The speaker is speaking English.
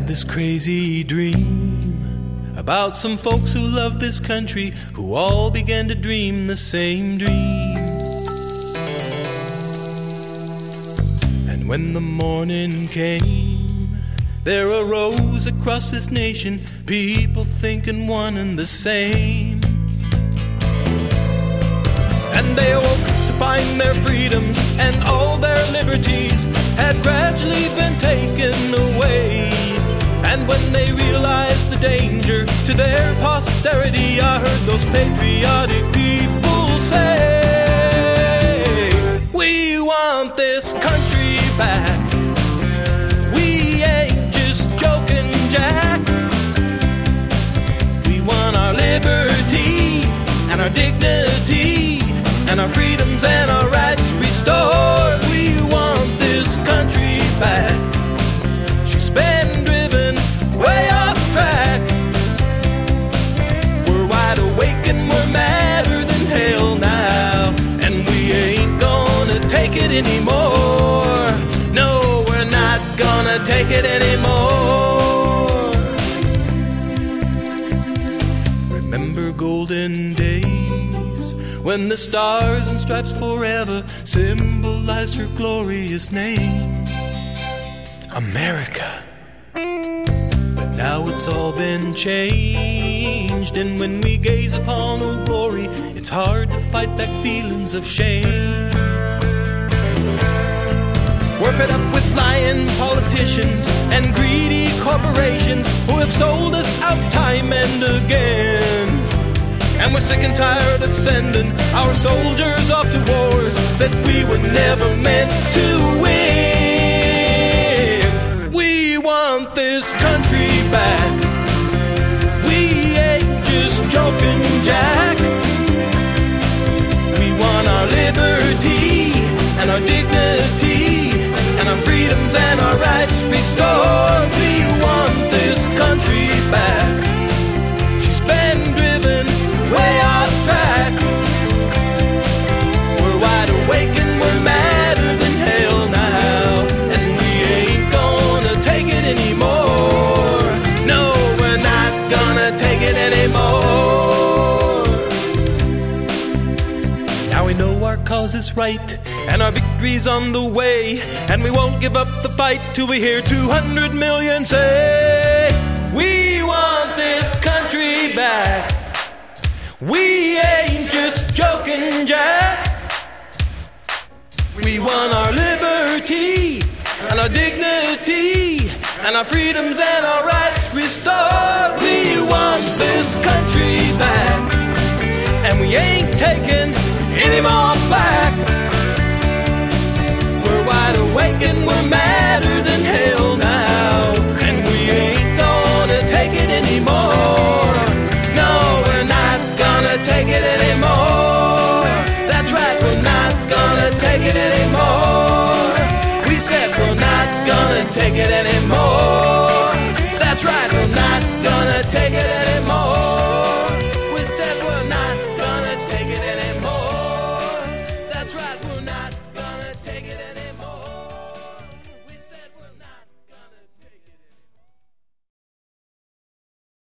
this crazy dream about some folks who love this country, who all began to dream the same dream. And when the morning came, there arose across this nation people thinking one and the same. And they awoke to find their freedoms and all their liberties had gradually been taken away. And when they realized the danger to their posterity, I heard those patriotic people say, we want this country back. We ain't just joking, Jack. We want our liberty and our dignity and our freedoms and our rights restored. We want this country back. She's been driven way off track. We're wide awake and we're madder than hell now, and we ain't gonna take it anymore. No, we're not gonna take it anymore. Remember golden days when the stars and stripes forever symbolized her glorious name, America. But now it's all been changed, and when we gaze upon old glory, it's hard to fight back feelings of shame. We're fed up with lying politicians and greedy corporations who have sold us out time and again. And we're sick and tired of sending our soldiers off to wars that we were never meant to win. We want this country back. We ain't just joking, Jack. We want our liberty and our dignity and our freedoms and our rights restored. We want this country back. She's been driven way off track. We're wide awake and we're madder than hell now, and we ain't gonna take it anymore. No, we're not gonna take it anymore. Now we know our cause is right and our victory's on the way, and we won't give up the fight till we hear 200 million say, we want this country back. We ain't just joking, Jack. We want our liberty and our dignity and our freedoms and our rights restored. We want this country back, and we ain't taking any more back. We're wide awake and we're madder than hell now, and we ain't gonna take it anymore. No, we're not gonna take it anymore. That's right, we're not gonna take it anymore. We said we're not gonna take it anymore. That's right, we're not gonna take it anymore.